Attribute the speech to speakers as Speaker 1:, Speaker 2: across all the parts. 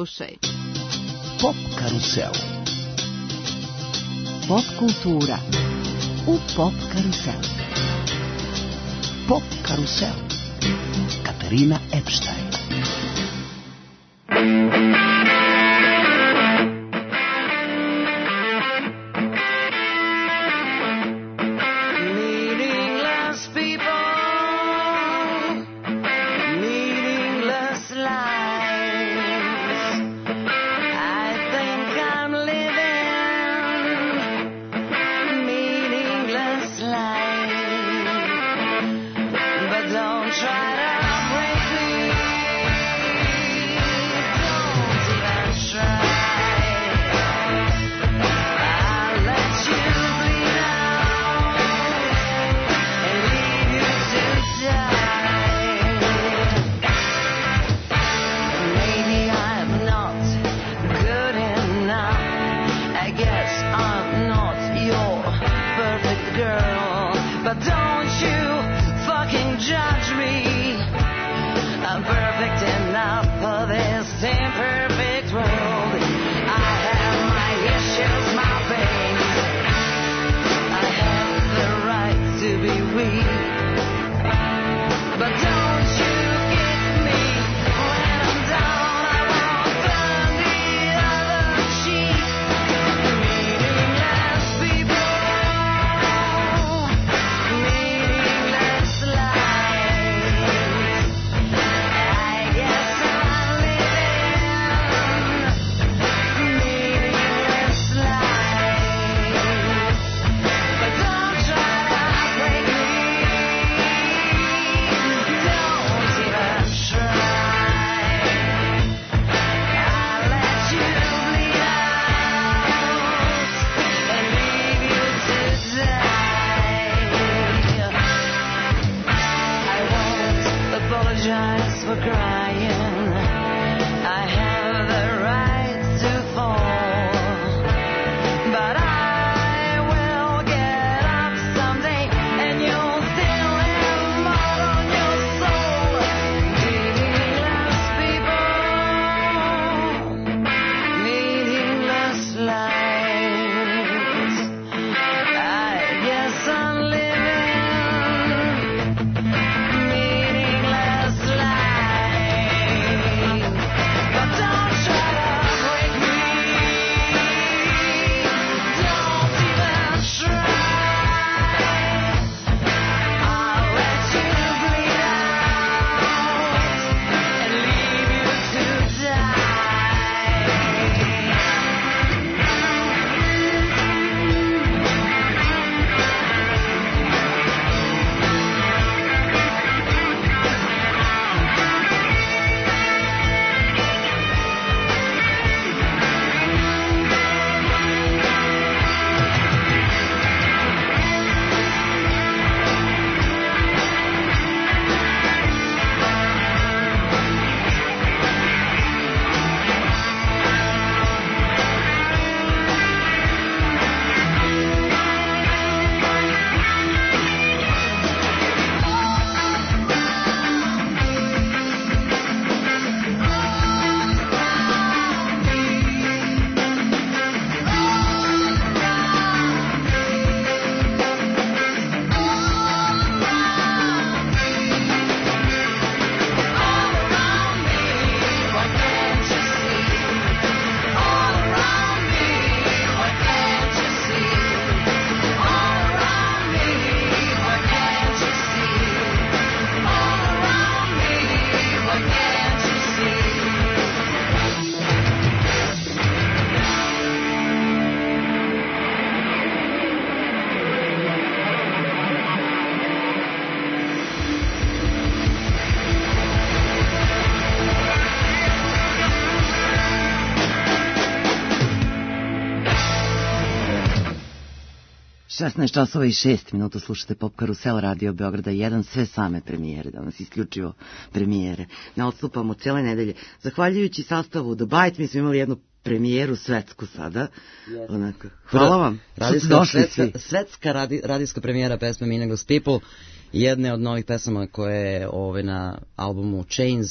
Speaker 1: slušaj.
Speaker 2: Pop karusel.
Speaker 3: Pop kultura u Pop karuselu.
Speaker 2: Pop karusel. Katarina Epstein.
Speaker 4: časova i 6 minuta slušate Pop Karusel Radio Beograda 1, sve same premijere, danas isključivo premijere. Ne odstupamo cijele nedelje. Zahvaljujući sastavu The Bite, mi smo imali jednu premijeru svetsku sada. Onako. Hvala vam što ste došli svi.
Speaker 5: Svetska radijska premijera pesme Meaningless People, jedne od novih pesama koje je na albumu Chains,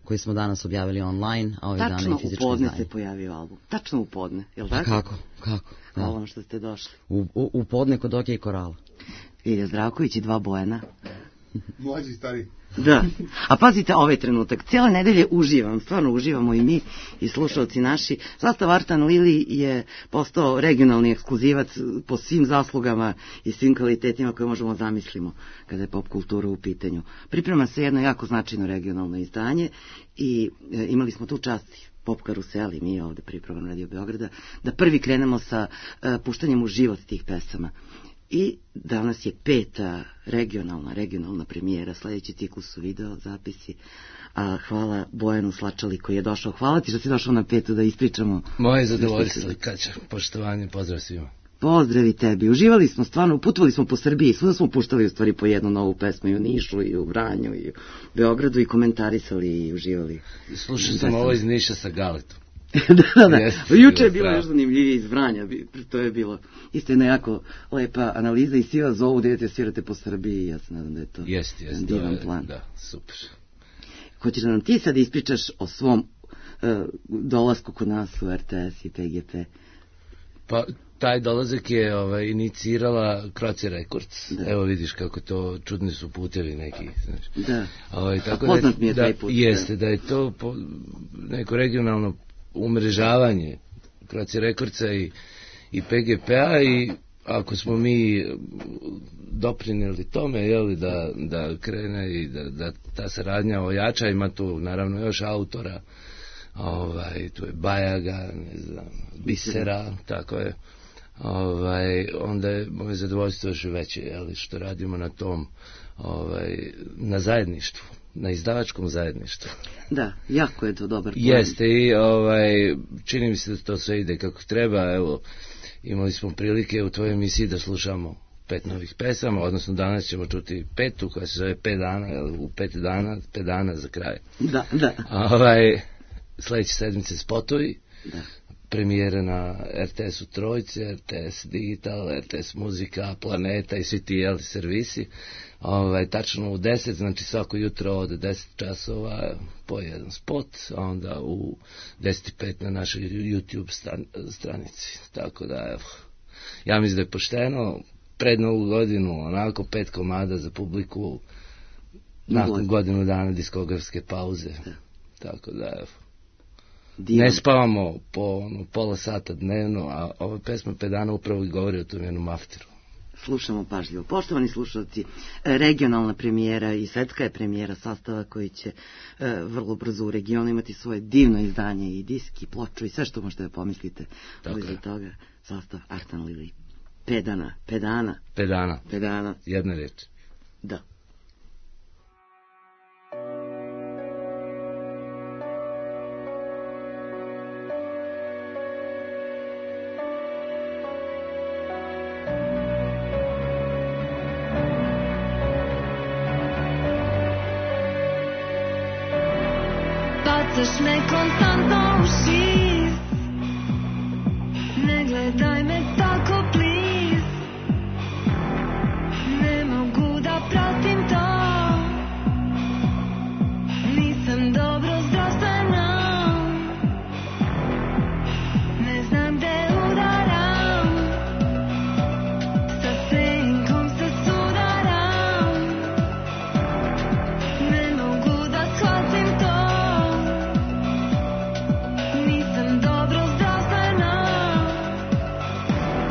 Speaker 5: koji smo danas objavili online, a ovih dana i fizičko izdanje.
Speaker 4: Tačno u podne se pojavio album. Tačno u podne, je li tako?
Speaker 5: Kako?
Speaker 4: Hvala vam što ste došli.
Speaker 5: U podne kod Okej Korala.
Speaker 4: Ilja Zdravković i 2 Bojana.
Speaker 1: Mlađi i stari.
Speaker 4: Da, a pazite ovaj trenutak, cijele nedelje uživam, stvarno uživamo i mi i slušalci naši. Sastav Artan Lili je postao regionalni ekskluzivac po svim zaslugama i svim kvalitetima koje možemo zamislimo kada je pop kultura u pitanju. Priprema se jedno jako značajno regionalno izdanje i imali smo tu čast Pop Karusel i mi ovde pri programu Radio Beograda da prvi krenemo sa puštanjem u život tih pesama. I danas je 5. regionalna premijera, sledeći ciklus su video zapisi, a hvala Bojanu Slačali koji je došao. Hvala ti što si došao na 5. da ispričamo.
Speaker 6: Moje zadovoljstvo, Kaća, poštovanje, pozdrav svima.
Speaker 4: Pozdravi tebi, uživali smo stvarno, putovali smo po Srbiji, svuda smo puštali u stvari po jednu novu pesmu i u Nišu i u Vranju i u Beogradu i komentarisali i uživali.
Speaker 6: Slušao sam ovo iz Niša sa Galetom.
Speaker 4: Da. Juče je bilo još zanimljivije iz Vranja, to je bilo isto jedna jako lepa analiza i svi vas zovu da idete svirate po Srbiji i ja se nadam da je to divan plan.
Speaker 6: Da, super.
Speaker 4: Hoćeš da nam ti sad ispričaš o svom dolasku kod nas u RTS i PGP?
Speaker 6: Pa taj dolazak je inicirala Croatia Records. Da. Evo vidiš kako to čudni su putevi neki. Znaš.
Speaker 4: Da,
Speaker 6: tako
Speaker 4: poznat mi je taj put.
Speaker 6: Jeste, da je to neko regionalno umrežavanje Croatia Recordsa i PGP-a i ako smo mi doprinijeli tome, jeli, da krene i da ta saradnja ojača, ima tu naravno još autora, tu je Bajaga, ne znam, Bisera, tako je, onda je moje zadovoljstvo još veće, jeli, što radimo na tom, na zajedništvu, na izdavačkom zajedništvu.
Speaker 4: Da, jako je to dobar plan.
Speaker 6: Jeste i čini mi se da to sve ide kako treba. Evo, imali smo prilike u tvojoj emisiji da slušamo 5 novih pesama, odnosno danas ćemo čuti 5. koja se zove 5 dana, u 5 dana za kraj.
Speaker 4: Da.
Speaker 6: Sledeće sedmice spotovi,
Speaker 4: da.
Speaker 6: Premijere na RTS-u Trojce, RTS Digital, RTS Muzika, Planeta i svi ti servisi. Tačno u 10, znači svako jutro od 10 časova po jedan spot, a onda u 10:05 na našoj YouTube stranici. Tako da, evo, ja mislim da je pošteno, pred Novu godinu, onako 5 komada za publiku, nakon godinu dana diskografske pauze. Da. Tako da, evo. Ne spavamo po pola sata dnevno, a ova pesma 5 dana upravo i govori o tom jednom afteru.
Speaker 4: Slušamo pažljivo. Poštovani slušalci, regionalna premijera i svetska je premijera sastava koji će vrlo brzo u regionu imati svoje divno izdanje i disk i ploču i sve što možete da pomislite. Iza toga sastav Artan Lili. 5 dana.
Speaker 6: Jedna reč.
Speaker 4: Da.
Speaker 7: Bacaš me konstantno u šir, ne gledaj me tako please, ne mogu da pratim to, nisam dobro zdravstveno, ne znam gde udaram, sa senkom se sudaram, ne mogu da shvatim to. Nisam dobro zdravstvena,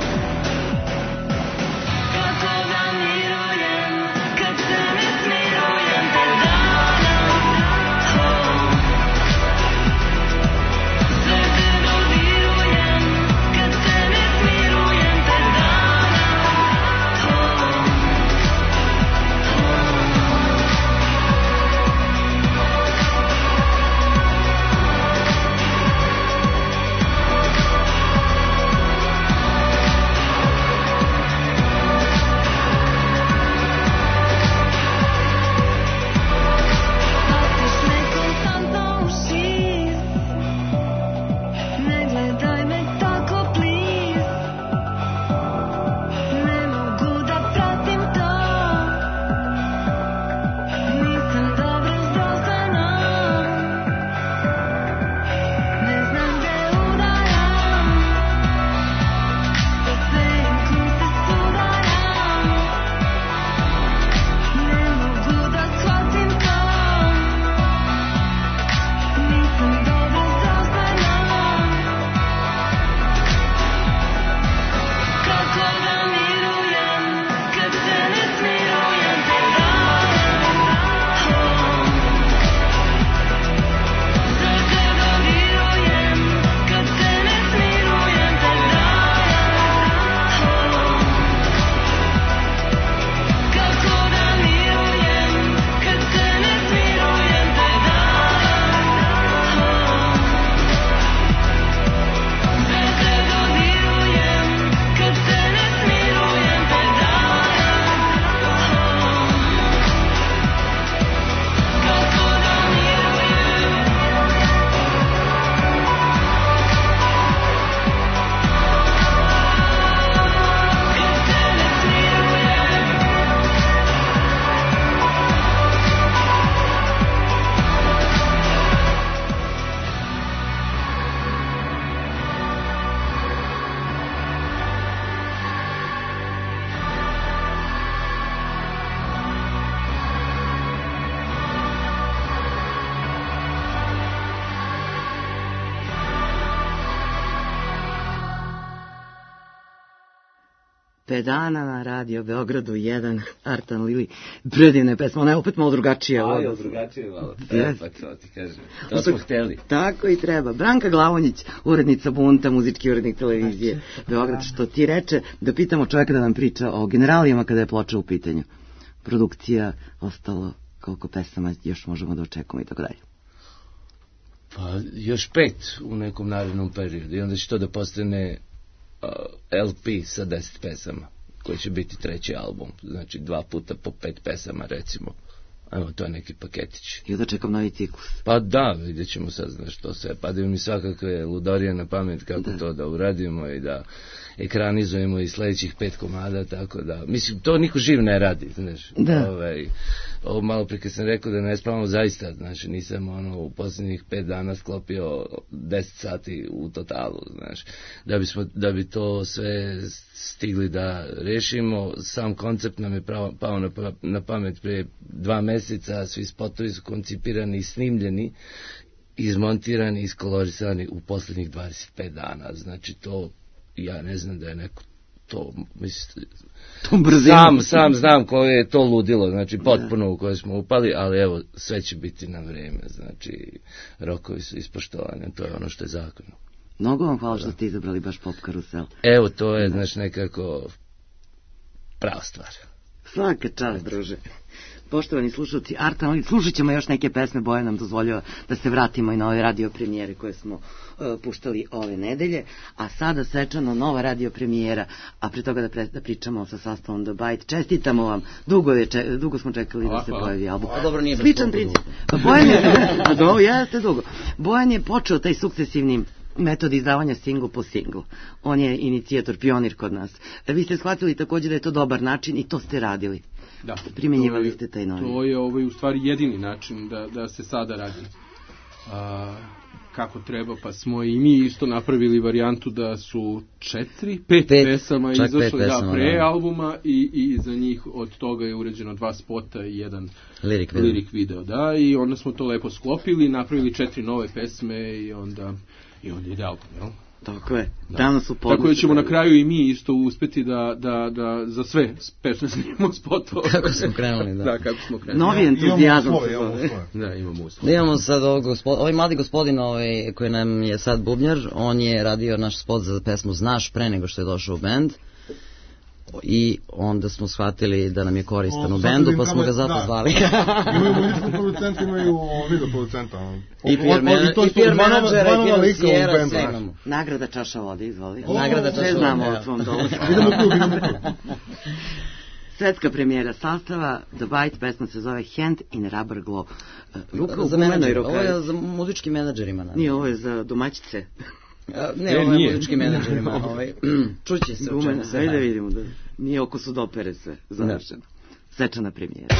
Speaker 4: Pedana na radio Beogradu 1, Artan Lili, predivna je pesma, ona je opet malo drugačija.
Speaker 6: A, je drugačije malo, pa to ti kažem, to smo hteli.
Speaker 4: Tako i treba. Branka Glavonjić, urednica Bunta, muzički urednik televizije Beograd, što ti reče da pitamo čovjeka da nam priča o generalijama kada je ploča u pitanju. Produkcija, ostalo, koliko pesama još možemo da očekujemo i tako dalje.
Speaker 6: Pa još 5 u nekom narednom periodu i onda će to da postane LP sa 10 pesama, koji će biti 3. album, znači 2 puta po 5 pesama recimo. Evo, to je neki paketić.
Speaker 4: I onda čekam novi ciklus.
Speaker 6: Pa da, vidjet ćemo sad, znaš, to sve. Padaju mi svakakve ludorije na pamet kako to da uradimo i da ekranizujemo i sledećih 5 komada, tako da, mislim, to niko živ ne radi, znaš.
Speaker 4: Da.
Speaker 6: Ovo malo prije kad sam rekao da ne spavamo zaista, znaš, nisam u posljednjih 5 dana sklopio 10 sati u totalu, znaš, da bi to sve stigli da rešimo. Sam koncept nam je pao na pamet prije 2 meseca, svi spotovi su koncipirani i snimljeni, izmontirani, iskolorisani u posljednjih 25 dana, znači to, ja ne znam da je neko to, mislim, sam znam koje je to ludilo, znači potpuno u koje smo upali, ali evo, sve će biti na vreme, znači rokovi su ispoštovani, to je ono što je zakonno.
Speaker 4: Mnogo vam hvala što ste izabrali baš Pop Karusel.
Speaker 6: Evo, to je, znači, nekako prava stvar.
Speaker 4: Svaka čast, druže. Poštovani slušalci, Artan, slušat ćemo još neke pesme, Bojan nam dozvoljava da se vratimo i na ove radio premijere koje smo puštali ove nedelje, a sada svečano nova radio premijera, a pre toga da pričamo sa sastavom The Bite. Čestitamo vam, dugo smo čekali da se pojavi album.
Speaker 5: A dobro, nije baš
Speaker 4: sličan princip. Bojan je počeo taj sukcesivni metod izdavanja singl po singl. On je inicijator, pionir kod nas. Vi ste shvatili također da je to dobar način i to ste radili.
Speaker 8: Da.
Speaker 4: Primenjivali ste taj novi.
Speaker 8: To je u stvari jedini način da se sada radi kako treba, pa smo i mi isto napravili varijantu da su 5 pesama izašle pre albuma i za njih od toga je uređeno 2 spota i jedan lirik video, da, i onda smo to lepo sklopili, napravili 4 nove pesme i onda ide album, jel?
Speaker 4: Tako je. Danas su podnosi.
Speaker 8: Tako da ćemo na kraju i mi isto uspeti da za sve pesme snimamo spotove.
Speaker 5: Kako smo krenuli, da.
Speaker 8: Da, kako smo krenuli.
Speaker 4: Novi entuzijazam.
Speaker 8: Da, imamo uslove.
Speaker 5: Imamo sad ovaj mladi gospodin koji nam je sad bubnjar, on je radio naš spot za pesmu Znaš pre nego što je došao u bend. I onda smo shvatili da nam je koristan u bendu, pa smo ga zato zvali.
Speaker 1: Imaju muzičkog producenta, imaju video producenta.
Speaker 5: I PR menadžera i finansijera, sve imamo.
Speaker 4: Nagrada čaša vode, izvoli.
Speaker 5: Nagrada čaša vode.
Speaker 4: Sve znamo o tvom dolu.
Speaker 1: Idemo tu.
Speaker 4: Svetska premijera sastava, The Bite, pesma se zove Hand in Rubber Glove. Ruka u gumenoj rukari.
Speaker 5: Ovo je za muzičkim menadžerima.
Speaker 4: Nije, ovo je za domaćice.
Speaker 5: Ne, ovo je muzičkim menadžerima. Čuće se o čemu se radi.
Speaker 4: Ajde vidimo da nije oko sudopere sve završeno. Svečana premijera.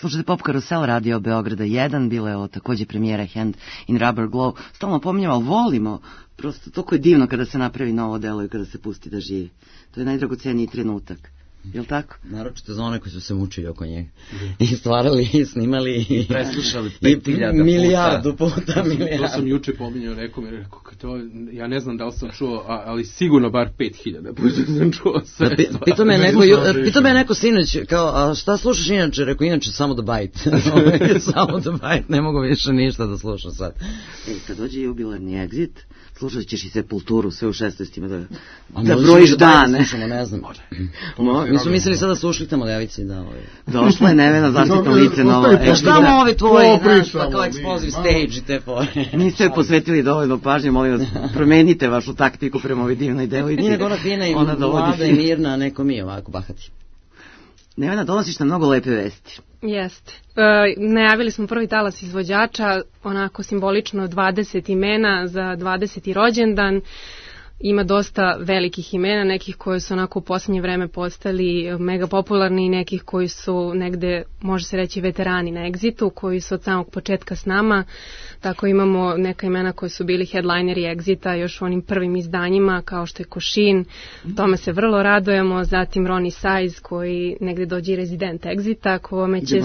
Speaker 4: Slušajte Pop Karusel, Radio Beograda 1, bila je ovo takođe premijera Hand in Rubber Glove. Stalno pominjamo, ali volimo, prosto toliko je divno kada se napravi novo delo i kada se pusti da živi. To je najdragoceniji trenutak. Jel tako?
Speaker 5: Naročito za one koji su se mučili oko njega. I stvarali, i snimali, i
Speaker 6: preslušali 5000
Speaker 5: milijardu puta.
Speaker 8: To sam juče pominjao nekom i rekao, ja ne znam da li sam čuo, ali sigurno bar 5000 puta sam čuo sve.
Speaker 5: Pitao me neko sinoć, kao, a šta slušaš inače? Rekao, inače samo The Bite. Samo The Bite, ne mogu više ništa da slušam sad.
Speaker 4: Kad dođe jubilarni Exit, slušat ćeš i Sepulturu, sve u 16. da brojiš dane.
Speaker 5: Ne znam. Mi su mislili sada da su ušli tamo ljevici, da.
Speaker 4: Došla je Nevena zaštitno lice novo.
Speaker 5: Šta mu ovi tvoji, znaš, pa kao explosive stage i te fore.
Speaker 4: Niste joj posvetili dovoljno pažnje, molim vas, promenite vašu taktiku prema ovoj divnoj devojci.
Speaker 5: Nije nego ona fina i mlada i mirna, a neko mi ovako bahati.
Speaker 4: Nevena, donosiš nam mnogo lepe vesti.
Speaker 9: Jeste. Najavili smo prvi talas izvođača, onako simbolično 20 imena za 20. rođendan. Ima dosta velikih imena, nekih koji su onako u posljednje vreme postali mega popularni i nekih koji su negde, može se reći, veterani na Exitu, koji su od samog početka s nama. Tako imamo neka imena koji su bili headlineri Exita još u onim prvim izdanjima, kao što je Košin, tome se vrlo radujemo. Zatim Ronnie Size, koji negde dođe rezident Exita, kome će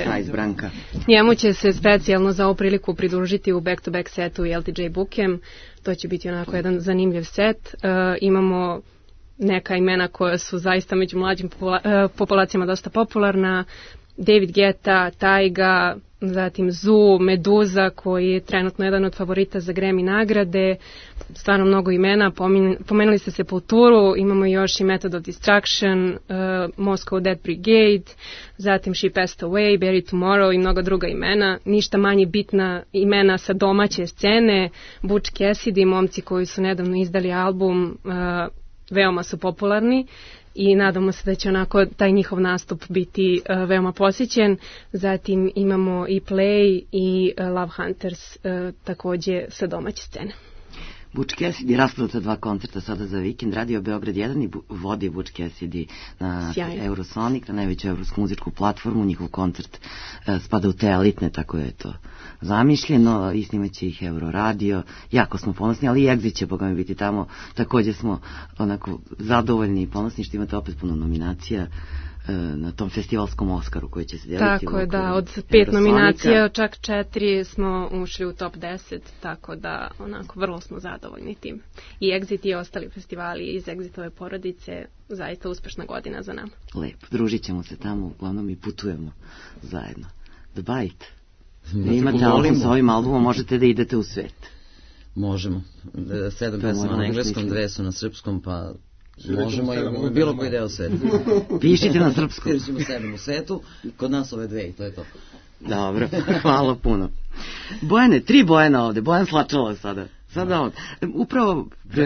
Speaker 9: njemu će se specijalno za ovu priliku pridružiti u back-to-back setu i LTJ Bukem. To će biti onako jedan zanimljiv set. Imamo neka imena koja su zaista među mlađim populacijama dosta popularna. David Guetta, Taiga, zatim Zoo, Meduza, koji je trenutno jedan od favorita za Grammy nagrade. Stvarno mnogo imena. Pomenuli ste Sepulturu, imamo još i Method of Destruction, Moscow Dead Brigade, zatim She Passed Away, Bury Tomorrow i mnoga druga imena. Ništa manje bitna imena sa domaće scene, Butch Cassidy, momci koji su nedavno izdali album, veoma su popularni. I nadamo se da će onako taj njihov nastup biti veoma posjećen. Zatim imamo i Play i Love Hunters takođe sa domaće scene.
Speaker 4: Butch Cassidy raspravlja 2 koncerta sada za vikend, Radio Beograd 1 i vodi Butch Cassidy na Eurosonic, na najveću evropsku muzičku platformu. Njihov koncert spada u te elitne, tako je to zamišljeno, i snimaće ih Euroradio. Jako smo ponosni, ali i Exit će Boga mi biti tamo. Takođe smo onako zadovoljni i ponosni što imate opet puno nominacija na tom festivalskom Oskaru koji će se deliti.
Speaker 9: Tako je, da, od 5 nominacija, čak 4 smo ušli u top 10, tako da onako vrlo smo zadovoljni tim. I Exit i ostali festivali iz Exitove porodice, zaista uspešna godina za nama.
Speaker 4: Lepo, družit ćemo se tamo, uglavnom i putujemo zajedno. The Bite. Vi imate album sa ovim albumom, možete da idete u svet.
Speaker 5: Možemo. 7 pesama na engleskom, 2 su na srpskom, pa možemo i bilo koji deo sveta.
Speaker 4: Pišite na srpskom.
Speaker 5: Pišimo 7 u svetu, kod nas ove 2 i to je to.
Speaker 4: Dobro, hvala puno. Bojane, 3 Bojana ovde, Bojan Slačala sada. Sada on, upravo...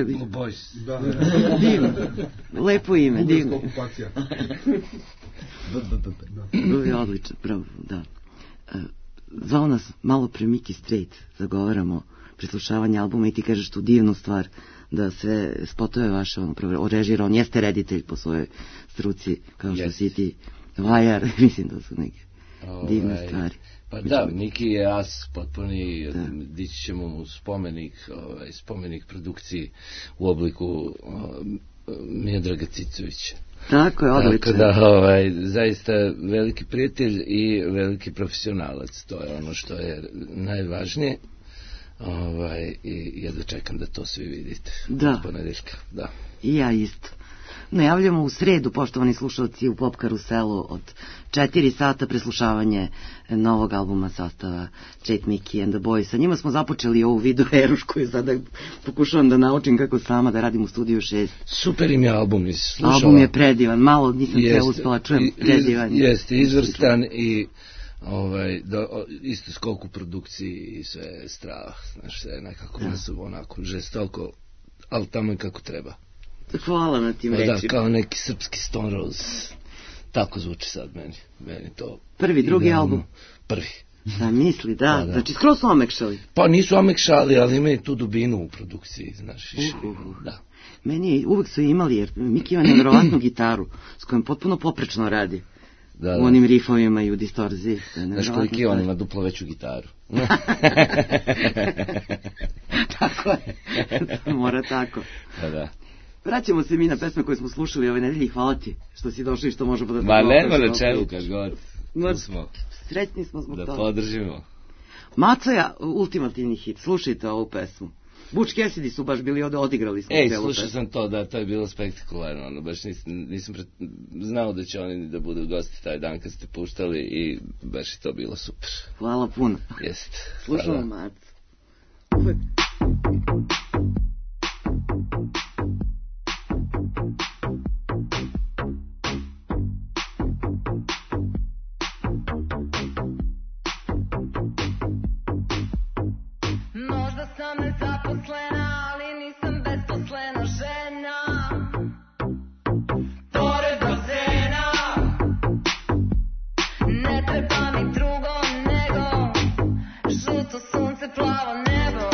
Speaker 4: Divno, lepo ime, divno.
Speaker 1: Okupacija.
Speaker 4: Odlično, pravo, da. Zvao nas malo pre Miki Straight, zagovaramo preslušavanje albuma i ti kažeš tu divnu stvar da sve spotove vaše orežira, on jeste reditelj po svojoj struci, kao što si ti vajar, mislim da su neke divne stvari.
Speaker 6: Pa da, Miki je as potpuni, dići ćemo mu spomenik produkciji u obliku Miodraga Cicovića.
Speaker 4: Tako je, odlično.
Speaker 6: Tako da, zaista veliki prijatelj i veliki profesionalac, to je ono što je najvažnije. I jedva čekam da to svi vidite.
Speaker 4: Da.
Speaker 6: Ponedeljka, da.
Speaker 4: I ja isto. Najavljamo u sredu, poštovani slušalci, u Pop Karuselu od 4 sata preslušavanje novog albuma sastava Jake, Mickey and the Boys. Sa njima smo započeli ovu video eruš koju sada pokušavam da naučim kako sama da radim u studiju 6.
Speaker 6: Super im je album, slušala.
Speaker 4: Album je predivan, malo nisam sve uspela, čujem predivan.
Speaker 6: Jeste, izvrstan i isto skok u produkciji i sve strava, znaš, sve nekako onako žestoko, ali tamo je kako treba.
Speaker 4: Hvala na tim rečima.
Speaker 6: Da, kao neki srpski Stone Roses. Tako zvuči sad meni to.
Speaker 4: Prvi, drugi album?
Speaker 6: Prvi.
Speaker 4: Da, misli, da. Znači, skroz su omekšali.
Speaker 6: Pa nisu omekšali, ali imaju tu dubinu u produkciji, znaš. Da.
Speaker 4: Meni uvek su imali, jer Miki ima nevjerovatnu gitaru, s kojom potpuno poprečno radi. U onim rifovima i u distorziji.
Speaker 6: Znaš koliki on ima duplo veću gitaru.
Speaker 4: Tako je. Mora tako.
Speaker 6: Da.
Speaker 4: Vraćamo se mi na pesme koje smo slušali ove nedelje. Hvala ti što si došli i što možemo da...
Speaker 6: Ma nema na čelu, kaž god.
Speaker 4: Sretni smo zbog toga.
Speaker 6: Da podržimo.
Speaker 4: Macoja, ultimativni hit. Slušajte ovu pesmu. Butch Cassidy su baš bili ovde, odigrali smo celu pesmu.
Speaker 6: Slušao sam to, da, to je bilo spektakularno. Baš nisam znao da će oni da budu gosti taj dan kad ste puštali i baš je to bilo super.
Speaker 4: Hvala puno.
Speaker 6: Jeste.
Speaker 4: Slušamo Maco.
Speaker 7: Možda sam nezaposlena, ali nisam besposlena žena. Pored bazena ne treba mi drugo nego žuto sunce, plavo nebo.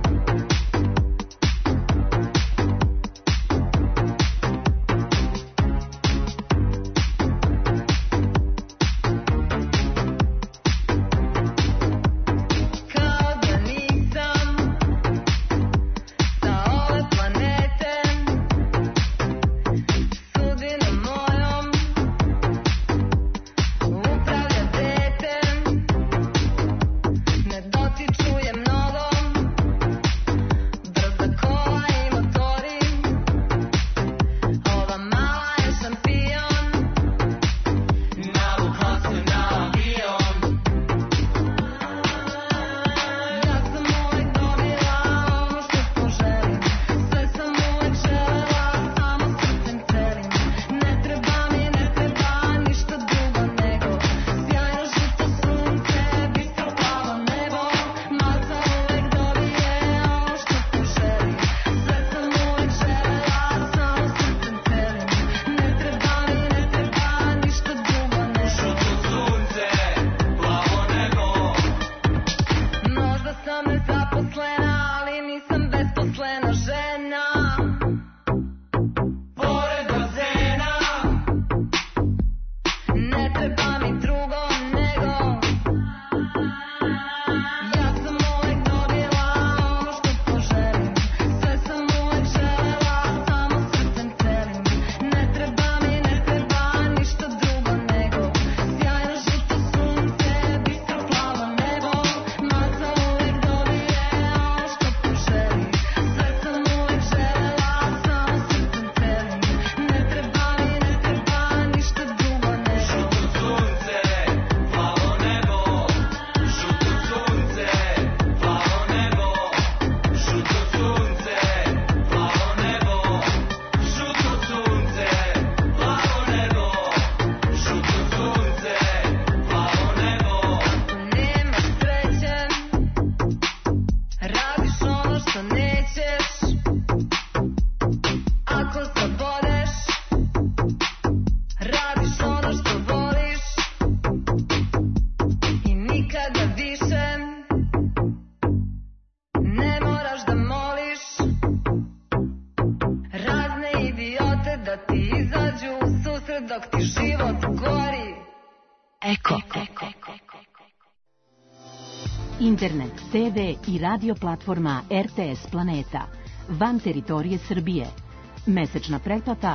Speaker 3: Internet, TV i radio platforma RTS Planeta. Van teritorije Srbije. Mesečna pretplata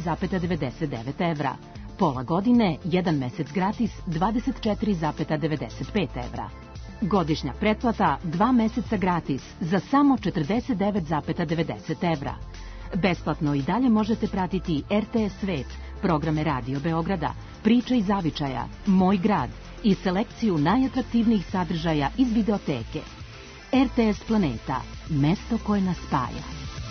Speaker 3: 4,99 evra. Pola godine, 1 mesec gratis 24,95 evra. Godišnja pretplata 2 meseca gratis za samo 49,90 evra. Besplatno i dalje možete pratiti RTS Svet, programe Radio Beograda, Priča iz zavičaja, Moj grad i selekciju najatraktivnijih sadržaja iz videoteke. RTS Planeta, mesto koje nas spaja.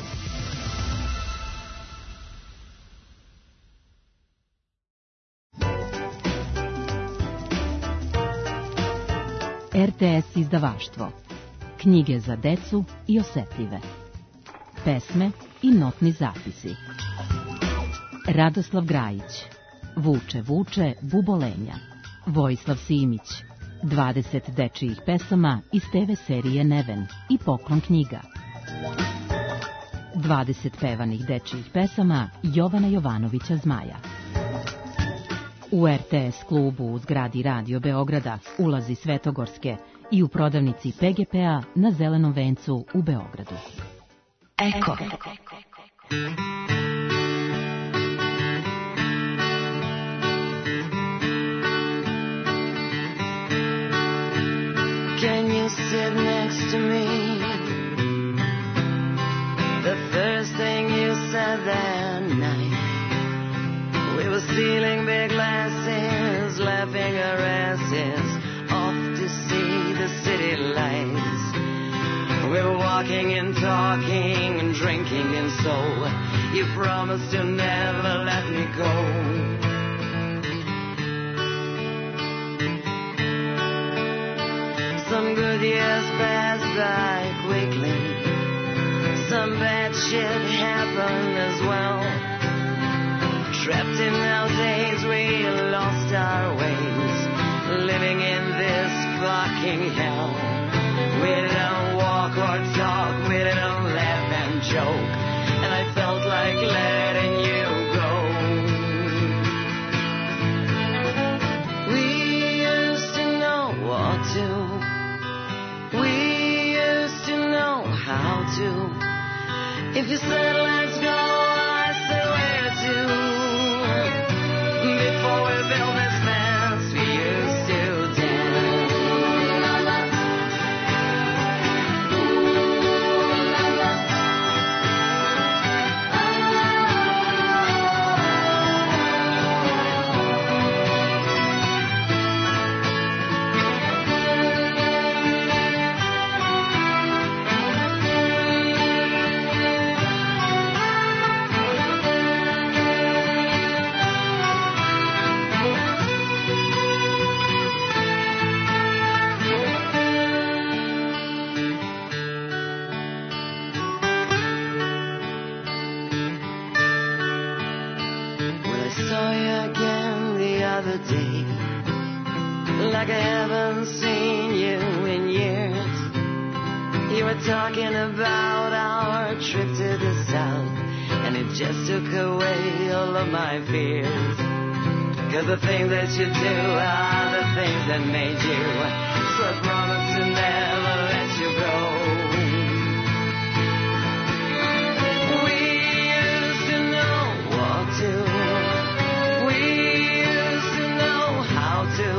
Speaker 3: RTS izdavaštvo. Knjige za decu i osetljive. Pesme i notni zapisi. Radoslav Grajić. Vuče, vuče, bubolenja. Vojislav Simić. 20 dečijih pesama iz TV serije Neven i Poklon knjiga. 20 pevanih dečijih pesama Jovana Jovanovića Zmaja. U RTS klubu u zgradi Radio Beograda, ulazi Svetogorske i u prodavnici PGP-a na Zelenom vencu u Beogradu. Eko.
Speaker 10: Can you sit next to me? The first thing you said that night. We were stealing big glasses, laughing our asses off to see the city lights. We were walking and talking and drinking, and so you promised to never let me go. Some good years passed by quickly. Some bad shit happened as well. Trapped in our days, we lost our ways, living in this fucking hell. We didn't walk or talk, we didn't laugh and joke, and I felt like letting you go. We used to know what to. We used to know how to. If you said let's go, I said where to. Before we built this fence, we used to dance. Like I haven't seen you in years. You were talking about our trip to the south, and it just took away all of my fears. 'Cause the things that you do are the things that made you. So I promise to never let you go. We used to know what to. We used to know how to.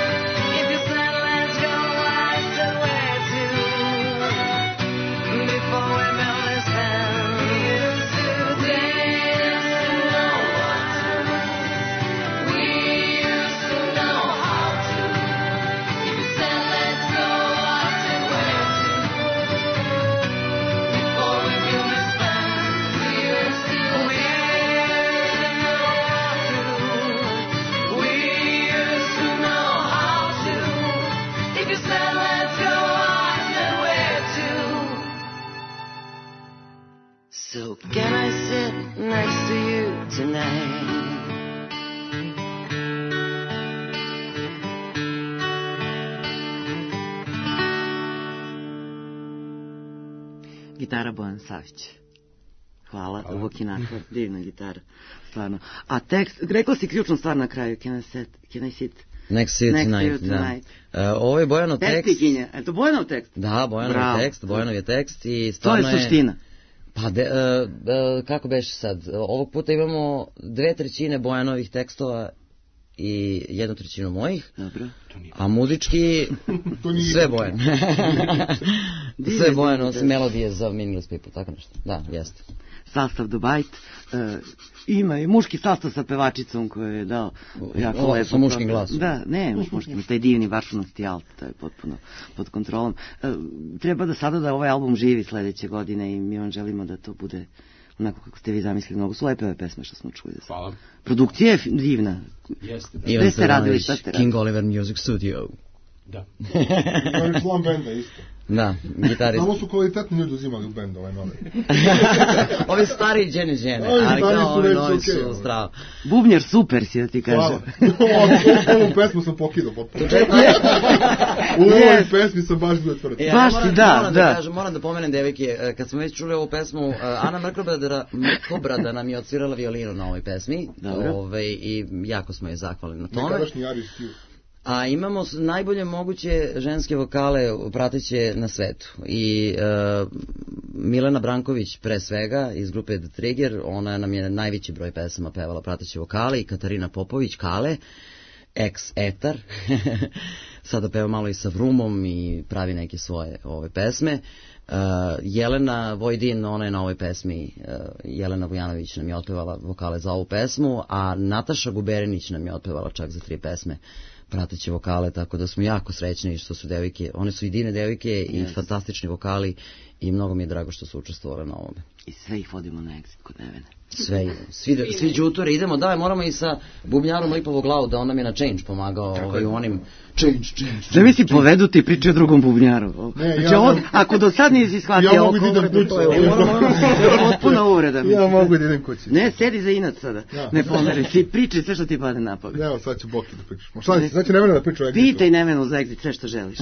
Speaker 10: So can I sit next to you tonight?
Speaker 4: Gitara Bojan Savić. Hvala, Vokinaka, divna gitara, stvarno. A tekst, rekla si ključnu stvar na kraju, can I sit
Speaker 5: next to you tonight. Ovo je Bojanov tekst.
Speaker 4: Je to Bojanov tekst?
Speaker 5: Da, Bojanov je tekst i stvarno je...
Speaker 4: To je suština.
Speaker 5: Pa, kako beše sad? Ovog puta imamo 2/3 Bojanovih tekstova i 1/3 mojih.
Speaker 4: Dobro.
Speaker 5: A muzički sve Bojan. Sve Bojan osim melodije za Meaningless People, tako nešto. Da, jeste.
Speaker 4: Sastav Dubajt. Ima i muški sastav sa pevačicom koju je dao jako lepo.
Speaker 5: Sa muškim glasom.
Speaker 4: Da, ne, muškim, taj divni varšunosti alt, to je potpuno pod kontrolom. Treba da sada da ovaj album živi sledeće godine i mi vam želimo da to bude onako kako ste vi zamislili. Mnogo su lepe ove pesme što smo čuli.
Speaker 8: Hvala.
Speaker 4: Produkcija je divna.
Speaker 8: Jeste.
Speaker 4: Gde ste radili, šta ste radili?
Speaker 5: King Oliver Music Studio.
Speaker 8: Da.
Speaker 1: To je član benda isto.
Speaker 5: Da, gitarist.
Speaker 1: Samo su kvalitetni ljudi uzimali u bend, ovaj novi.
Speaker 5: Ovi stari žene, ali kao ovi novi su strava.
Speaker 4: Bubnjar super si, da ti kažem.
Speaker 1: Ovu pesmu sam pokidao potpuno. U ovoj pesmi sam baš bio tvrd.
Speaker 4: Baš ti, da.
Speaker 5: Moram da pomenem, devojke, kad smo već čuli ovu pesmu, Ana Mrkobrada nam je odsvirala violinu na ovoj pesmi. I jako smo je zahvalili na tome.
Speaker 1: Nekadašnji Aris Q.
Speaker 5: A imamo najbolje moguće ženske vokale prateće na svetu. I Milena Branković pre svega iz grupe The Trigger, ona nam je najveći broj pesama pevala prateće vokale, i Katarina Popović, Kale, ex-Etar, sada peva malo i sa Vrumom i pravi neke svoje pesme. Jelena Vojdin, ona je na ovoj pesmi, Jelena Vujanović nam je otpevala vokale za ovu pesmu, a Nataša Guberinić nam je otpevala čak za 3 pesme prateće vokale, tako da smo jako srećni što su devojke, one su i divne devojke i fantastični vokali, i mnogo mi je drago što su učestvovale na ovome.
Speaker 4: I sve ih vodimo na Exit kod Nevene.
Speaker 5: Svi džutore idemo, da, moramo i sa bubnjarom Lipovu glavu, da on nam je na Change pomagao u onim Change.
Speaker 4: Da mi si povedu ti priče o drugom bubnjaru. Znači, ako do sad nisi shvatio
Speaker 1: ja mogu da idem kući.
Speaker 4: Potpuno uvreda.
Speaker 1: Ja mogu da idem kući.
Speaker 4: Ne, sedi za inac sada. Ne pomeri, ti priči sve što ti pade na pamet.
Speaker 1: Evo, sad ću Boki da pričaš. Sad će Nevena da priča o Exitu.
Speaker 4: Pitaj Nevenu za Exit sve što želiš.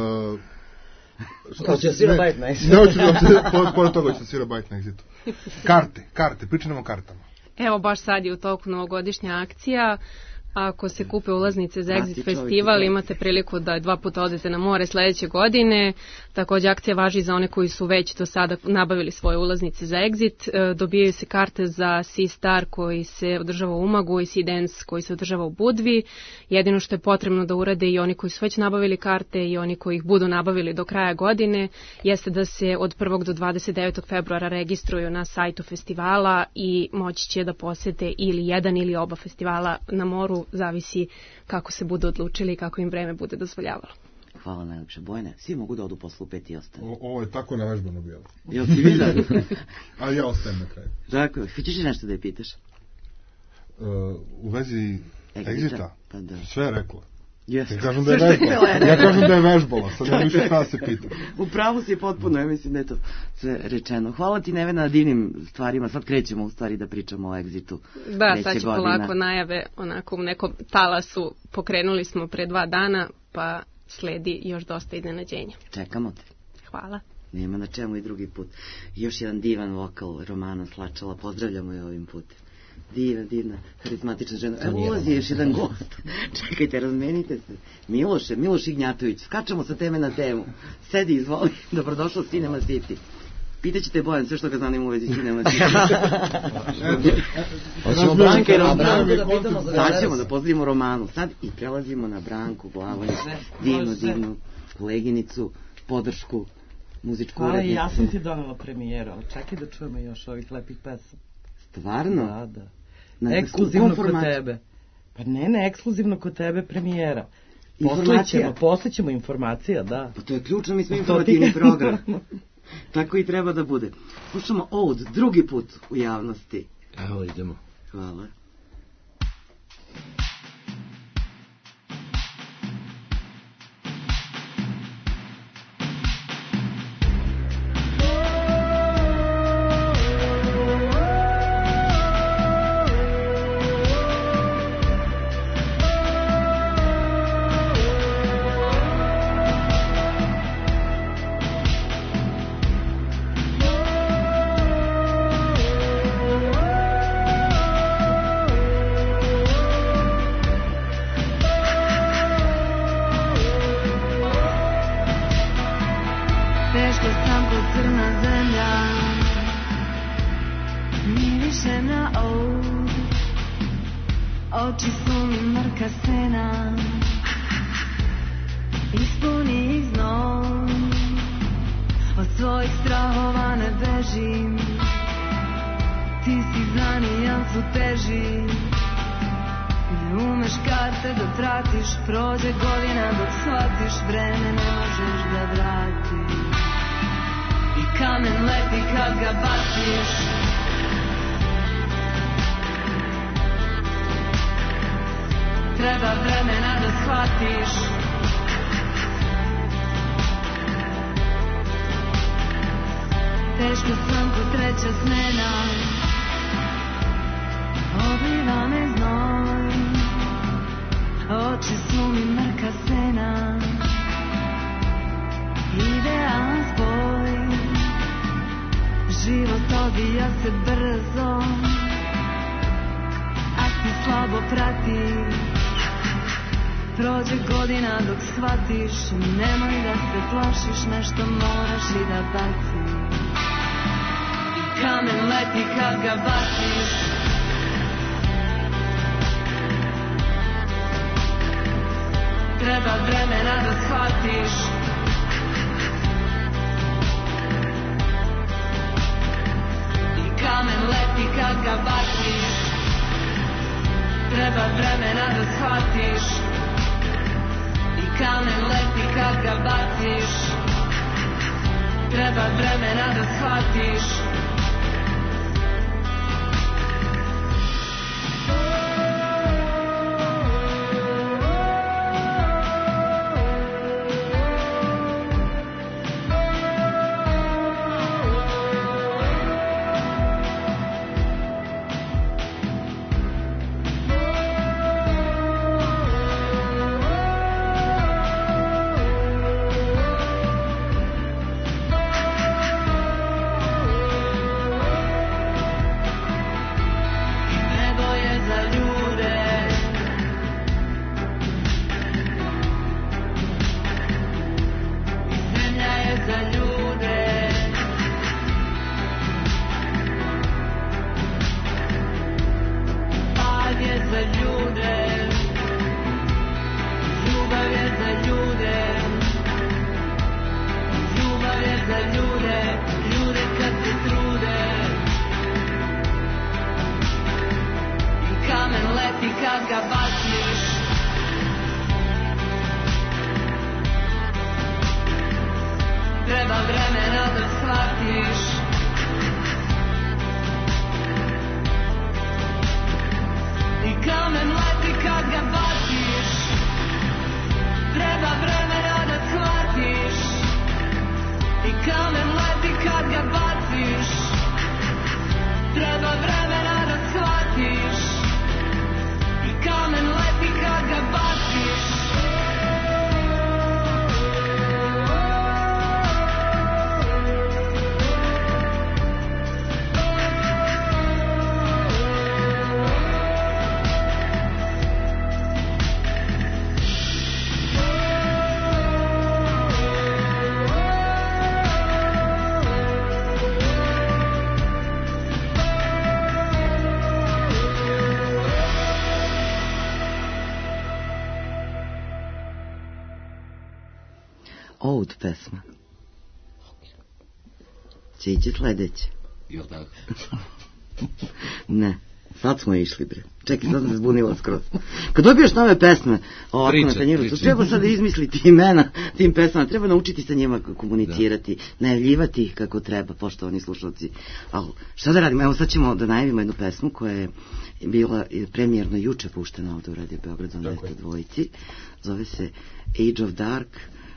Speaker 5: Hoće da svira bajt na Exitu.
Speaker 1: Ne hoću da, pored toga hoću da svira bajt na Exitu. Karte, pričaj nam o kartama.
Speaker 9: Evo, baš sad je u toku novogodišnja akcija. Ako se kupe ulaznice za Exit festival, imate priliku da 2 puta odete na more sledeće godine. Također akcija važi za one koji su već do sada nabavili svoje ulaznice za Exit. Dobijaju se karte za Sea Star koji se održava u Umagu i Sea Dance koji se održava u Budvi. Jedino što je potrebno da urade i oni koji su već nabavili karte i oni koji ih budu nabavili do kraja godine jeste da se od 1. do 29. februara registruju na sajtu festivala i moći će da posete ili jedan ili oba festivala na moru, zavisi kako se budu odlučili i kako im vreme bude dozvoljavalo.
Speaker 4: Hvala najlepše, Bojane. Svi mogu da odu posle u 5 i ostane.
Speaker 1: Ovo je tako navežbano bilo.
Speaker 4: Jel ti vidio?
Speaker 1: A ja ostajem na kraju.
Speaker 4: Dakle, hoćeš nešto da je pitaš?
Speaker 1: U vezi Exita?
Speaker 4: Pa da.
Speaker 1: Sve je rekla.
Speaker 4: Ja
Speaker 1: kažem da je vežbala. Ja kažem da je vežbala, sad ne više šta se pita.
Speaker 4: U pravu si je potpuno, ja mislim da je to sve rečeno. Hvala ti, Nevena, na divnim stvarima. Sad krećemo u stvari da pričamo o Exitu.
Speaker 9: Da, sad će polako najave, onako u nekom talasu. Pokrenuli smo pre 2 dana, pa sledi još dosta iznenađenja.
Speaker 4: Čekamo te.
Speaker 9: Hvala.
Speaker 4: Nema na čemu i drugi put. Još jedan divan vokal Romana Slačala, pozdravljamo je ovim putem. Divna, karizmatična žena. Evo ulazi još jedan gost. Čekajte, razmenite se. Miloš Ignjatović. Skačemo sa teme na temu. Sedi, izvoli. Dobrodošao u Cinema City. Pitaćete Bojan sve što ga zanima u vezi Cinema City.
Speaker 5: Hoćemo Branka i Branku da pitamo za
Speaker 4: sad ćemo da pozdravimo Romanu. Sad i prelazimo na Branku Blagović. Divnu koleginicu, podršku, muzičku urednicu.
Speaker 11: Ali ja sam ti donela premijeru. Čekaj da čujemo još ovih lepih pesama.
Speaker 4: Stvarno?
Speaker 11: Da. Ekskluzivno kod tebe. Pa ne, ekskluzivno kod tebe premijera. Posle ćemo informacija, da.
Speaker 4: Pa to je ključno, mi smo informativni program. Tako i treba da bude. Slušamo Oud, drugi put u javnosti.
Speaker 6: Evo, idemo.
Speaker 4: Hvala.
Speaker 7: Teško sam ko treća smena, obliva me znoj, oči su mi mrka sena, idealan spoj, život odvija se brzo, a ti slabo prati. Prođe godina dok shvatiš, nemoj da se plašiš, nešto moraš i da baciš. I kamen leti kad ga baciš, treba vremena da shvatiš. I kamen leti kad ga baciš, treba vremena da shvatiš. Kamen leti kad ga baciš, treba vremena da shvatiš.
Speaker 4: Oud pesma. Će ići sledeće.
Speaker 6: Jel tako?
Speaker 4: Ne, sad smo išli, bre. Čekaj, sad me zbunila skroz. Kad dobiješ nove pesme, ovako na tanjiru, treba sad izmisliti imena tim pesmama, treba naučiti sa njima komunicirati, najavljivati ih kako treba, poštovani slušalci. Ali šta da radimo? Evo sad ćemo da najavimo jednu pesmu koja je bila premijerno juče puštena ovde u Radio Beograd 82. Zove se Age of Dark.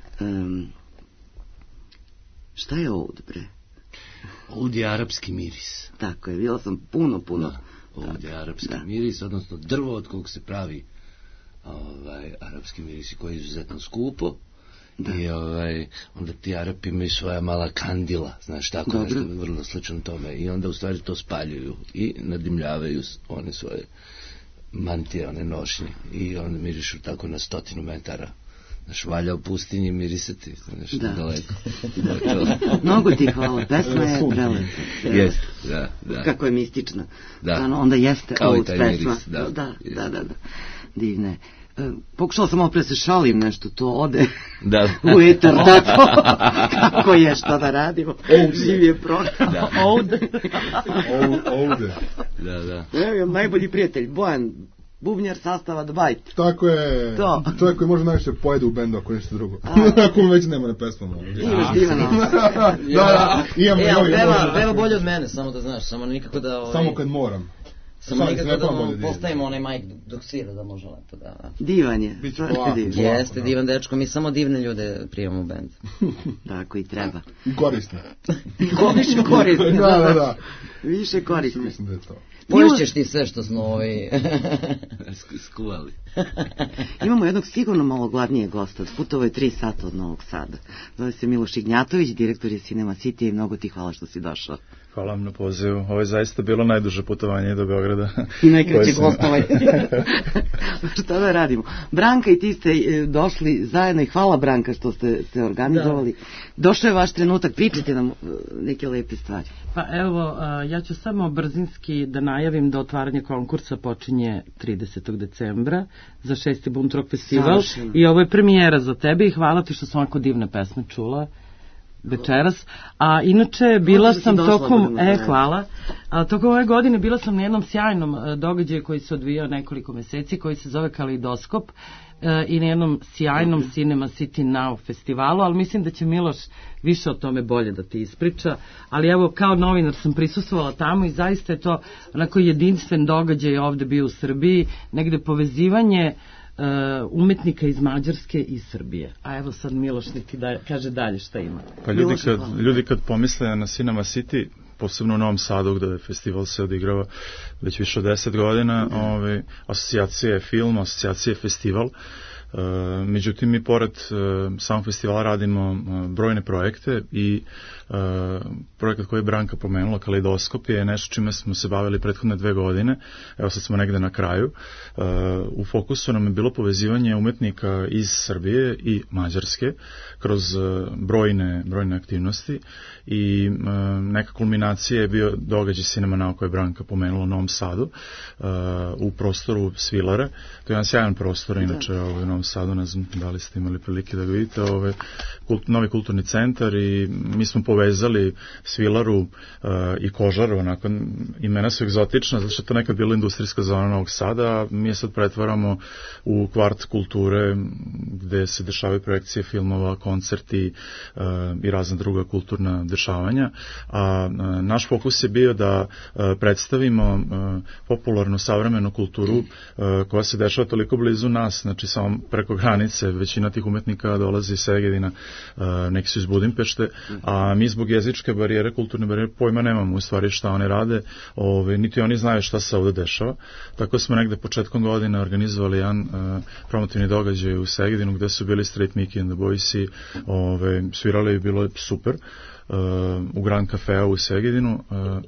Speaker 4: Šta je oud, bre?
Speaker 6: Oud je arapski miris.
Speaker 4: Tako je, bila sam puno.
Speaker 6: Da, oud je arapski miris, odnosno drvo od kog se pravi arapski miris koji je izuzetno skupo. Da. I onda ti Arapi imaju svoja mala kandila, znaš, tako nešto vrlo slično tome. I onda u stvari to spaljuju i nadimljavaju one svoje mantije, one nošnje. I onda mirišu tako na 100 metara. Znaš, valja u pustinji mirisati, znaš, daleko.
Speaker 4: Mnogo ti hvala, pesma je prelepa.
Speaker 6: Jeste, da.
Speaker 4: Kako je mistična.
Speaker 6: Da.
Speaker 4: Onda jeste
Speaker 6: kao
Speaker 4: oud
Speaker 6: pesma.
Speaker 4: Miris, da. Divne. Pokušala sam opet se šalim nešto, to ode u eter, kako je, šta da radimo, živ je program, ovde.
Speaker 6: Da.
Speaker 4: Najbolji prijatelj, Bojan, bubnjar sastava The Bite.
Speaker 1: Tako je, čovjek koji može najviše pojede u bendu ako nešto drugo, ako već nema na pesmama.
Speaker 4: Imaš divano.
Speaker 5: Da, peva bolje od mene, samo da znaš, samo nikako da...
Speaker 1: Samo kad moram.
Speaker 5: Samo nikako da mu postavimo onaj majk dok svira da može lepo da...
Speaker 4: Divan je.
Speaker 5: Jeste divan dečko, mi samo divne ljude prijemamo u band.
Speaker 4: Tako i treba.
Speaker 1: I korisne.
Speaker 4: Više korisne.
Speaker 1: Da.
Speaker 4: Više korisne.
Speaker 1: Mislim da je to.
Speaker 5: Poješćeš ti sve što smo skuvali.
Speaker 4: Imamo jednog sigurno malo gladnijeg gosta. Putovao je 3 sata od Novog Sada. Zove se Miloš Ignjatović, direktor je Cinema City i mnogo ti hvala što si došao.
Speaker 12: Hvala vam na pozivu. Ovo je zaista bilo najduže putovanje do Beograda.
Speaker 4: I najkraće gostovanje. Šta da radimo? Branka i ti ste došli zajedno i hvala Branka što ste se organizovali. Došao je vaš trenutak, pričajte nam neke lepe stvari.
Speaker 11: Pa evo, ja ću samo brzinski da najavim da otvaranje konkursa počinje 30. decembra za 6. Bunt Rock festival. I ovo je premijera za tebe i hvala ti što sam ovako divne pesme čula večeras, a inače bila sam tokom, hvala, tokom ove godine bila sam na jednom sjajnom događaju koji se odvijao nekoliko meseci, koji se zove Kaleidoskop i na jednom sjajnom Cinema City Now festivalu, ali mislim da će Miloš više o tome bolje da ti ispriča, ali evo kao novinar sam prisustvovala tamo i zaista je to onako jedinstven događaj ovde bio u Srbiji, negde povezivanje umetnika iz Mađarske i Srbije. A evo sad Miloš ti kaže dalje šta ima.
Speaker 12: Pa ljudi kad pomisle na Cinema City, posebno u Novom Sadu gde festival se odigrava već više od 10 godina, asocijacija je film, asocijacija je festival. Međutim, mi pored samog festivala radimo brojne projekte i projekat koji je Branka pomenula, Kaleidoskop, je nešto čime smo se bavili prethodne 2 godine. Evo sad smo negde na kraju. U fokusu nam je bilo povezivanje umetnika iz Srbije i Mađarske kroz brojne aktivnosti i neka kulminacija je bio događaj Cinema Now koji je Branka pomenula u Novom Sadu u prostoru Svilare. To je jedan sjajan prostor, inače u Novom Sadu, ne znam da li ste imali prilike da ga vidite, novi kulturni centar i mi smo povezali Svilaru i Kožaru, onako, imena su egzotična, zato što to nekad bila industrijska zona Novog Sada, a mi je sad pretvaramo u kvart kulture gde se dešavaju projekcije filmova, koncerti i razna druga kulturna dešavanja, a naš fokus je bio da predstavimo popularnu savremenu kulturu koja se dešava toliko blizu nas, znači samo preko granice, većina tih umetnika dolazi iz Segedina, neki su iz Budimpešte, a mi zbog jezičke barijere, kulturne barijere, pojma nemamo u stvari šta oni rade, niti oni znaju šta se ovde dešava. Tako smo negde početkom godine organizovali jedan promotivni događaj u Segedinu gde su bili Straight Mickey and the Boysi, svirali i bilo je super u Grand Cafeu u Segedinu,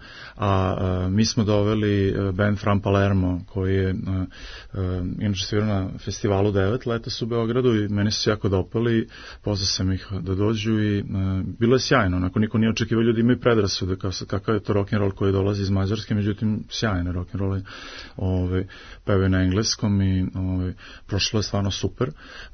Speaker 12: a mi smo doveli band From Palermo koji je inače svirao na festivalu 9 letos u Beogradu i meni su se jako dopali, pozvao sam ih da dođu i bilo je sjajno, onako niko nije očekivao, ljudi imaju predrasude kakav je to rock'n'roll koji dolazi iz Mađarske, međutim sjajne rock'n'roll pevaju na engleskom i prošlo je stvarno super.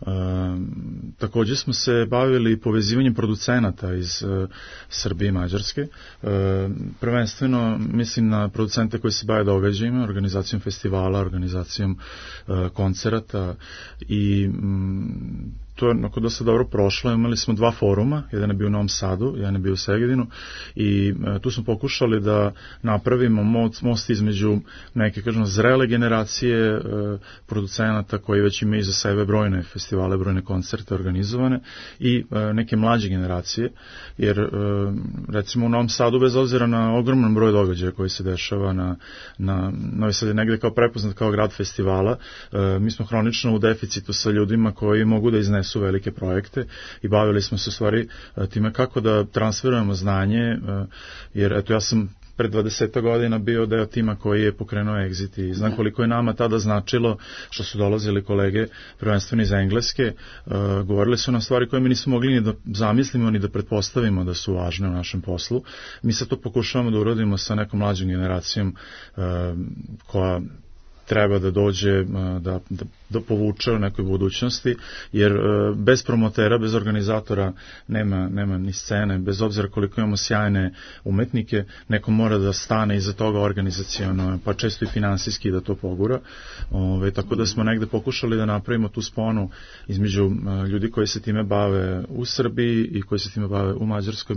Speaker 12: Takođe smo se bavili povezivanjem producenata iz Srbije i Mađarske. Prvenstveno mislim na producente koji se bave događajima, organizacijom festivala, organizacijom koncerata i to je onako dosta dobro prošlo. Imali smo 2 foruma, jedan je bio u Novom Sadu, jedan je bio u Segedinu i tu smo pokušali da napravimo most između neke, kažemo, zrele generacije producenata koji već imaju iza sebe brojne festivale, brojne koncerte organizovane i neke mlađe generacije, jer recimo u Novom Sadu, bez obzira na ogroman broj događaja koji se dešava na Novi Sad je negde kao prepoznat kao grad festivala, mi smo hronično u deficitu sa ljudima koji mogu da iznesu velike projekte i bavili smo se u stvari time kako da transferujemo znanje, jer eto ja sam pred 20 godina bio deo tima koji je pokrenuo Exit i znam koliko je nama tada značilo što su dolazili kolege prvenstveno iz Engleske, govorili su nam stvari koje mi nismo mogli ni da zamislimo ni da pretpostavimo da su važne u našem poslu. Mi sad to pokušavamo da uradimo sa nekom mlađom generacijom koja treba da dođe, da povuče u nekoj budućnosti, jer bez promotera, bez organizatora nema ni scene, bez obzira koliko imamo sjajne umetnike, neko mora da stane iza toga organizaciono, pa često i finansijski da to pogura. Tako da smo negde pokušali da napravimo tu sponu između ljudi koji se time bave u Srbiji i koji se time bave u Mađarskoj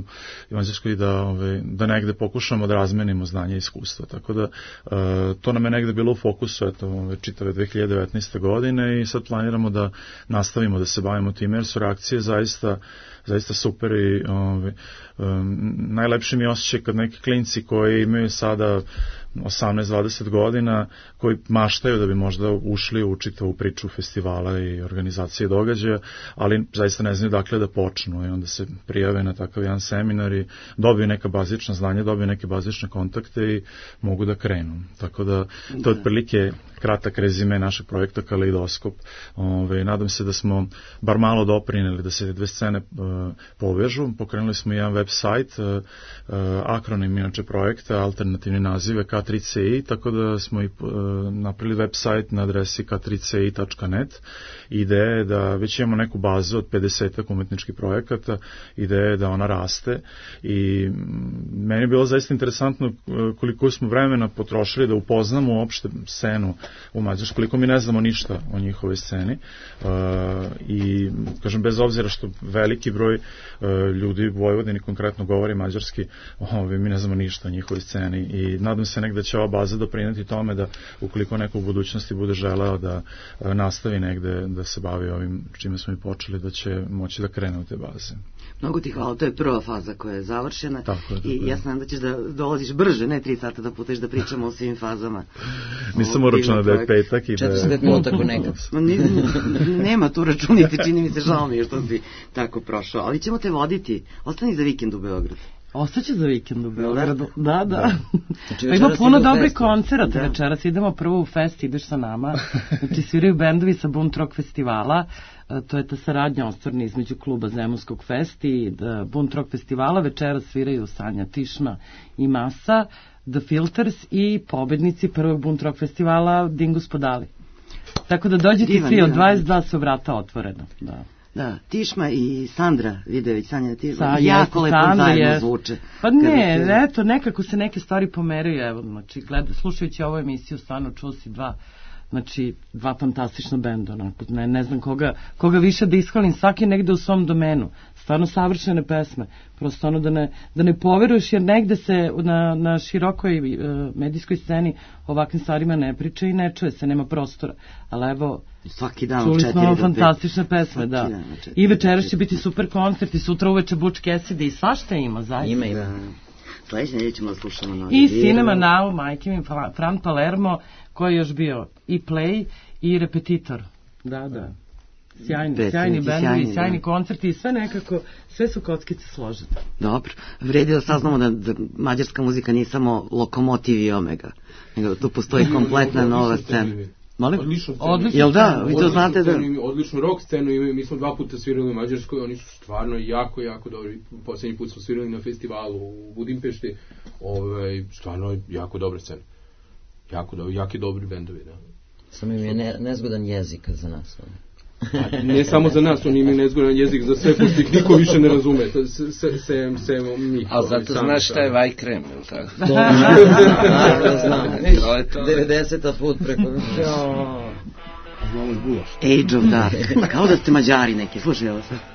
Speaker 12: da negde pokušamo da razmenimo znanje i iskustva. Tako da to nam je negde bilo u fokusu čitave 2019. godine i sad planiramo da nastavimo da se bavimo time, jer su reakcije zaista super i najlepši mi osjećaj kad neki klinci koji imaju sada 18-20 godina, koji maštaju da bi možda ušli u čitavu priču festivala i organizacije događaja, ali zaista ne znaju dakle da počnu i onda se prijave na takav jedan seminar i dobiju neka bazična znanja, dobiju neke bazične kontakte i mogu da krenu. Tako da to je otprilike kratak rezime našeg projekta Kaleidoskop. Nadam se da smo bar malo doprineli da se dve scene povežu. Pokrenuli smo jedan web sajt, akronim inače projekta, alternativni nazive K3CI, tako da smo i napravili web sajt na adresi k3ci.net. Ideja je da već imamo neku bazu od 50 umetničkih projekata, ideja je da ona raste i meni je bilo zaista interesantno koliko smo vremena potrošili da upoznamo uopšte scenu u Mađarskoj, koliko mi ne znamo ništa o njihovoj sceni i kažem bez obzira što veliki broj ljudi u Vojvodini konkretno govori mađarski, mi ne znamo ništa o njihovoj sceni i nadam se negde će ova baza doprineti tome da ukoliko neko u budućnosti bude želeo da nastavi negde da se bavi ovim čime smo i počeli, da će moći da krene u te baze.
Speaker 4: Mnogo ti hvala, to je prva faza koja je završena i ja znam da ćeš da dolaziš brže, ne 3 sata da puteš da pričamo o svim fazama.
Speaker 12: Nisam uračunao da je petak i da je...
Speaker 5: 40 minuta ko nekad.
Speaker 4: Nema tu računiti, čini mi se, žao mi je što si tako prošao, ali ćemo te voditi. Ostani za vikend u Beogradu.
Speaker 11: Ostaće za vikend u Beogradu. Da. Ima puno dobrih koncerata. Večeras idemo prvo u fest, ideš sa nama. Znači sviraju bendovi sa Bunt Rock festivala. To je ta saradnja ostvarna između kluba Zemunskog fest i Bunt Rock festivala. Večeras sviraju Sanja Tišma i Masa, The Filters i pobednici prvog Bunt Rock festivala Dingus Podali. Tako da dođete svi, od 22 su vrata otvorena.
Speaker 4: Da, Tišma i Sandra Vidević, Sanja Tišma, jako lepo zajedno zvuče.
Speaker 11: Pa ne, eto, nekako se neke stvari pomeraju, evo, znači, slušajući ovu emisiju, stvarno čuo si dva fantastična benda, onako, ne znam koga više da ishvalim, svaki negde u svom domenu, stvarno savršene pesme, prosto ono da ne poveruješ, jer negde se na širokoj medijskoj sceni ovakvim stvarima ne priča i ne čuje se, nema prostora, ali evo,
Speaker 4: svaki dan
Speaker 11: čuli smo ovo fantastične pesme, da. I večeras će biti super koncert i sutra uveče Butch Cassidy i svašta ima, zaista.
Speaker 4: Ima. Sledeće nedelje ćemo da slušamo novi
Speaker 11: i Cinema Now, majke mi, Fran Palermo, koji je još bio i play i repetitor. Da. Sjajni bendovi, sjajni koncerti i sve nekako, sve su kockice složene.
Speaker 4: Dobro, vredi da saznamo da mađarska muzika nije samo Lokomotiv i Omega, nego da tu postoji kompletna nova scena.
Speaker 8: Odlično.
Speaker 4: Da, vi to znate da...
Speaker 8: Odličnu rock scenu imaju, mi smo 2 puta svirali u Mađarskoj, oni su stvarno jako dobri. Poslednji put smo svirali na festivalu u Budimpešti, stvarno jako dobra scena. Jako dobri bendovi, da.
Speaker 5: Samo im je nezgodan jezik za nas.
Speaker 8: Ne samo za nas, oni imaju nezgodan jezik za sve, pošto ih niko više ne razume. Sem njih.
Speaker 6: Ali zato znaš šta je Vajkrem, je li tako?
Speaker 5: Znam. 90. put preko...
Speaker 4: Age of Dark. Kao da ste Mađari neki, slušaj ovo sad.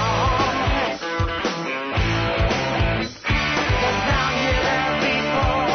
Speaker 10: People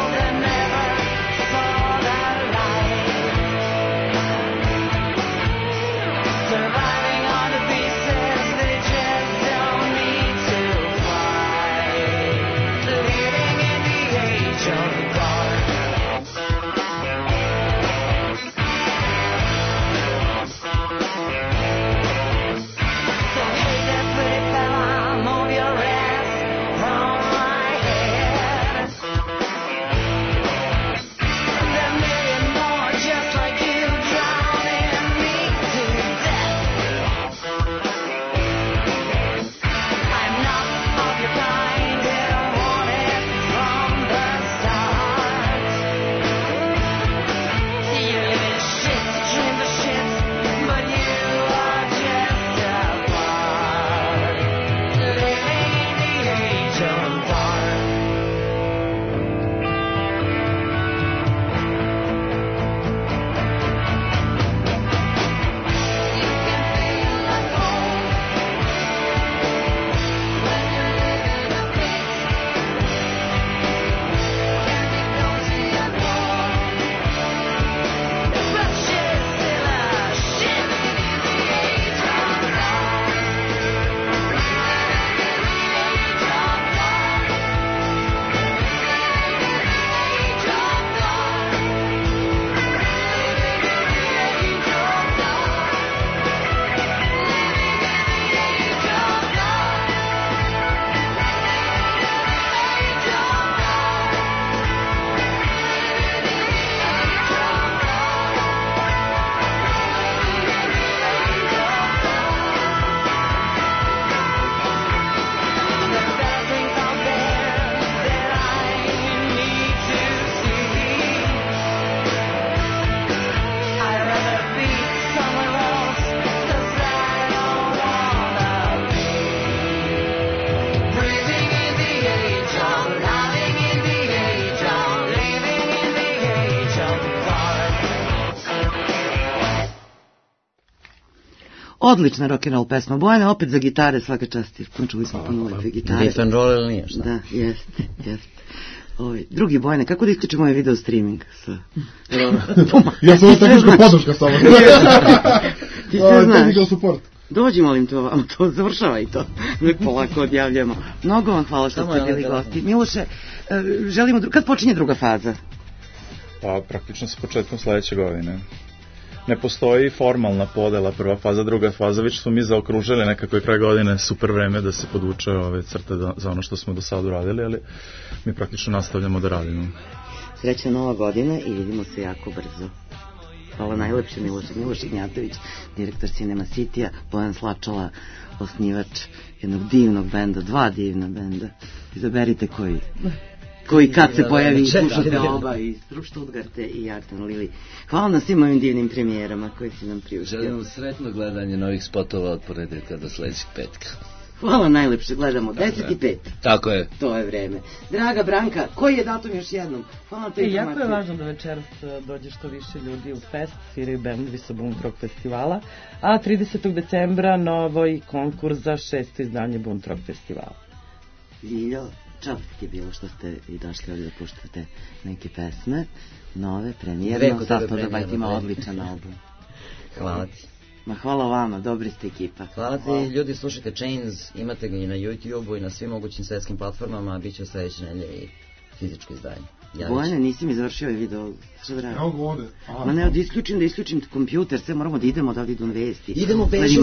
Speaker 4: Odlična rock'n'roll pesma. Bojane, opet za gitare, svaka čast. Čuli smo puno lepe gitare.
Speaker 5: Riff and roll ili nije, šta?
Speaker 4: Da, jeste. Drugi, Bojane, kako da isključimo ovaj video streaming?
Speaker 1: Ja sam ovo tehnička podrška samo.
Speaker 4: Ti sve znaš.
Speaker 1: Technical support.
Speaker 4: Dođi, molim te ovamo, to završava i to. Polako odjavljamo. Mnogo vam hvala što ste bili gosti. Miloše, želimo, kad počinje druga faza?
Speaker 12: Pa praktično sa početkom sledeće godine. Ne postoji formalna podela, prva faza, druga faza, već smo mi zaokružili nekako je kraj godine, super vreme da se podvuče ove crte za ono što smo do sada uradili, ali mi praktično nastavljamo da radimo.
Speaker 4: Srećna nova godina i vidimo se jako brzo. Hvala najlepše, Miloš Ignjatović, direktor Cinema City-a, Bojan Slačala, osnivač jednog divnog benda, 2 divna benda. Izaberite koji kad se pojavi slušate oba i Stuttgarte i Artan Lili. Hvala na svim ovim divnim premijerama koji si nam priuštio.
Speaker 6: Želim sretno gledanje novih spotova od ponedeljka do sledećeg petka.
Speaker 4: Hvala najlepše, gledamo 10:05.
Speaker 6: Tako je.
Speaker 4: To je vreme. Draga Branka, koji je datum još jednom? Hvala te informacije.
Speaker 11: Jako je važno da večeras dođe što više ljudi u fest, sviraju bendovi sa Bunt Rock festivala, a 30. decembra novoj konkurs za 6. izdanje Bunt Rock festivala.
Speaker 4: Ljiljo, čast je bilo što ste i došli ovdje da puštate neke pesme, nove, premijerno, Sastav da Bajt ima odličan album.
Speaker 5: Hvala ti.
Speaker 4: Ma hvala vama, dobri ste ekipa.
Speaker 5: Hvala ti, ljudi, slušajte Chains, imate ga i na YouTube-u i na svim mogućim svetskim platformama, bit će sledeće nedelje i fizičko izdanje.
Speaker 4: Bojane, nisi mi završio ovaj video, što da radim?
Speaker 1: Evo go ovde.
Speaker 4: Ma ne, da isključim kompjuter, sve moramo da idemo da ovdje idu vesti.
Speaker 5: Idemo bežimo.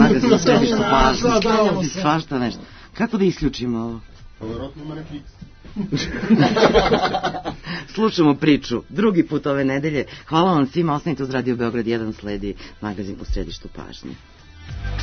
Speaker 4: Svašta nešto. Kako da isključimo ovo?
Speaker 1: Vjerojatno ima neki X.
Speaker 4: Slušamo priču drugi put ove nedelje. Hvala vam svima, ostanite uz Radio Beograd 1, sledi magazin U središtu pažnje.